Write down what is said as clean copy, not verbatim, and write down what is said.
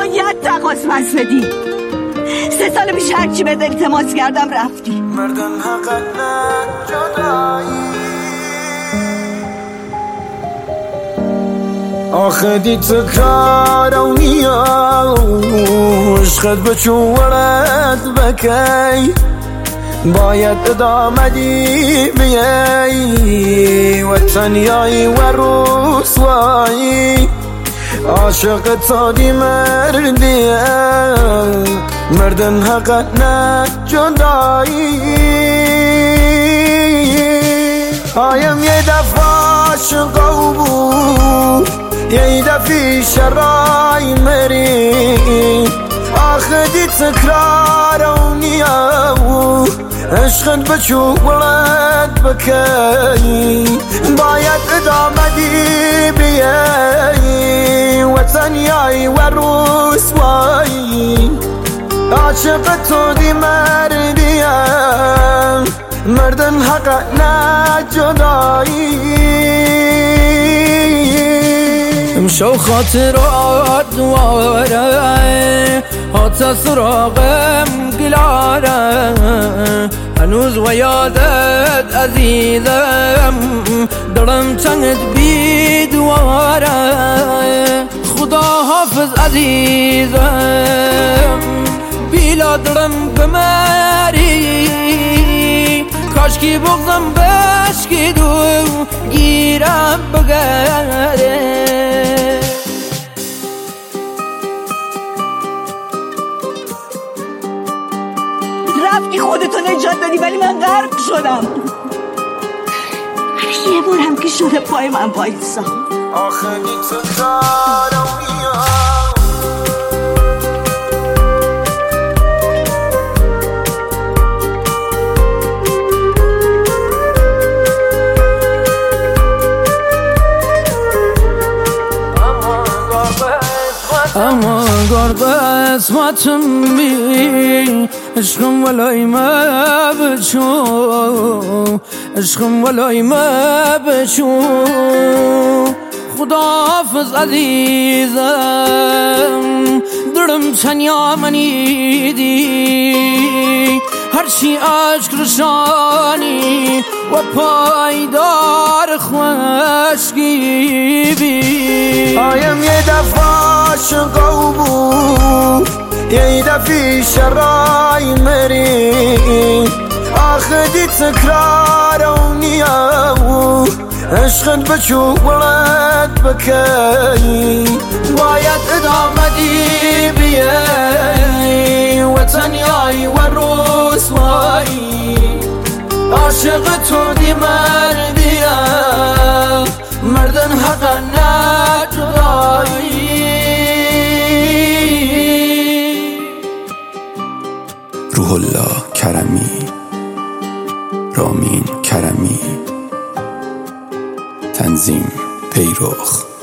باید تقاضا پس بدی. 3 سال پیش هرچی بهت التماس کردم رفتی. مردن حقا نه جدایی آخه دی تکارونی عشقت بچو ورد بکی باید ادامه دی بیایی وطنیایی و رسوایی عاشق تا دی مردیه مردن حقا نه جدایی هایم یه دفعه عاشقو بود یه دفعه شرای مری آخه دی تکرارونیه عشقت بچو ولد بکی باید ادامه دی بیایی وطنیایی و رسوایی عاشق تو دی مردیم مردن حقا نه جدایی امشو خاطرات دواره حتی سراغم گلاره هنوز و یادت عزیزم دلم چنگت بی دواره خدا حافظ عزیزم بیلا دلم بمری کاش کی بغزم بشکید و گیرم بگره رفتی خودتو نجات دادی ولی من غرق شدم. یه بار هم که شده پای من وایسا. آخه این تو کارونیه اما گرد اسمتم بی عشقم ولای ما بچو عشقم ولای ما بچو خدا حافظ عزیزم درم تنیا منی دی هرچی عشق رشانی و پایدار خوشگی بی هایم یه دفعه عاشقو بود یه دفعه شرای مری آخه دی تکرارونیه عشقت بچو ولد بکی باید ادامه دی بیایی وطنیایی و رسوایی عاشق تو دی مردیه مردن حقا نه جدایی روح الله کرمی رامین کرمی تنظیم پیروخ